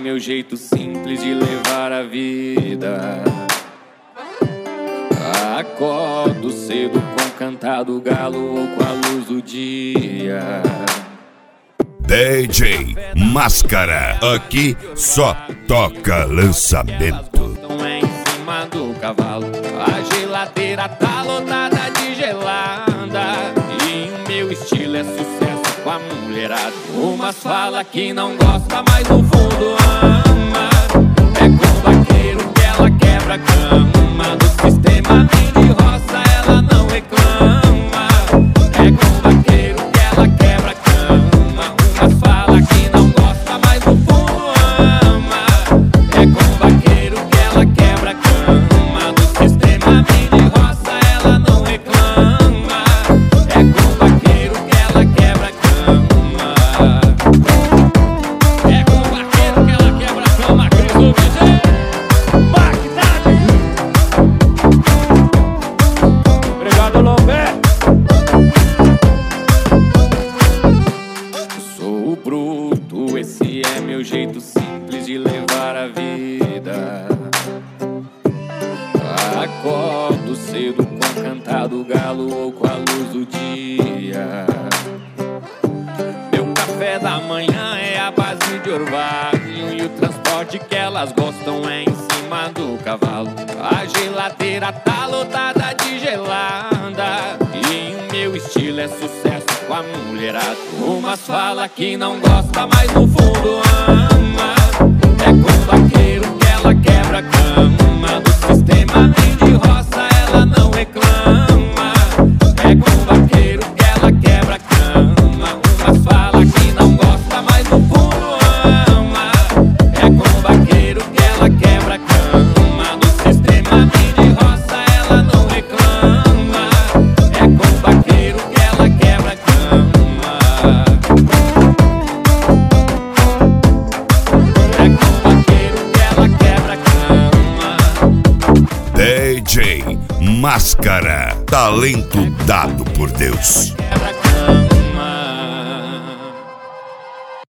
meu jeito simples de levar a vida. Acordo cedo com o cantar do galo ou com a luz do dia. DJ Máscara, aqui só toca lançamento. Não é em cima do cavalo, a geladeira tá lotada de gelada. E o meu estilo é sucesso com a mulherada. Umas fala que não gosta, mas no fundo ama. É com o vaqueiro que ela quebra a cama. Do sistema de roça ela não reclama. É com o vaqueiro que ela quebra a cama. Umas fala que não gosta, mas no fundo ama. É com o vaqueiro que ela quebra a cama. Do sistema de roça ela não reclama. É com o vaqueiro que ela quebra a cama. É com o vaqueiro que ela quebra a cama. Cris do DJ Bagdade. Obrigado, Lomé. Sou bruto, esse é meu jeito simples de levar a vida. Acordo cedo com o cantar do galo ou com a luz do dia. Meu café da manhã é a base de orvalho. E o transporte que elas gostam é em cima do cavalo. A geladeira tá lotada de gelada. E o meu estilo é sucesso com a mulherada. Umas fala que não gosta, mas no fundo ama. É com o vaqueiro que ela quebra a cama. Do sistema de roça ela não reclama. É com o vaqueiro que ela quebra a cama. Umas fala que não gosta, mas no fundo ama. É com o vaqueiro que ela quebra a cama. Do sistema de roça ela não reclama. É com o vaqueiro que ela quebra a cama. É com o vaqueiro que ela quebra a cama. DJ Máscara, talento dado por Deus. Quebra